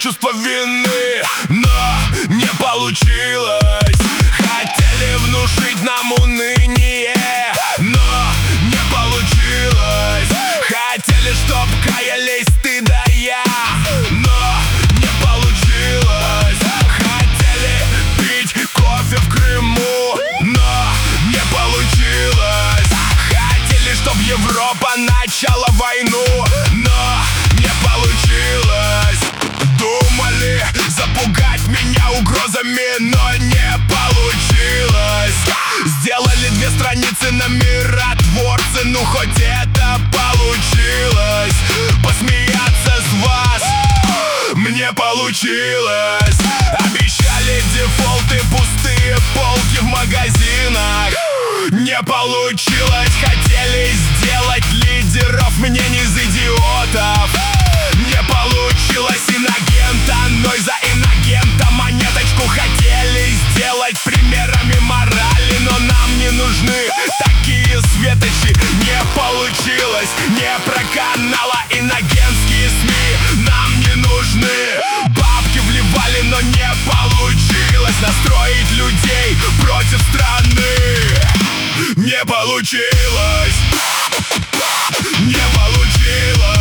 чувство вины, но не получилось. Хотели внушить нам уныние, но не получилось. Хотели, чтоб каялись ты да я, но не получилось. Хотели пить кофе в Крыму, но не получилось. Хотели, чтоб Европа начала войну, но не получилось. Думали запугать меня угрозами, но не получилось. Сделали 2 страницы на миротворцы, ну хоть это получилось. Посмеяться с вас мне получилось. Обещали дефолты, пустые полки в магазинах, не получилось. Хотели сделать лидеров мне не из идиотов, не получилось. Инагента, но и за инагента монеточку хотели сделать примерами морали, но нам не нужны такие светочи. Не получилось, не проканала инагентские СМИ. Нам не нужны. Бабки вливали, но не получилось настроить людей против страны. Не получилось, не получилось.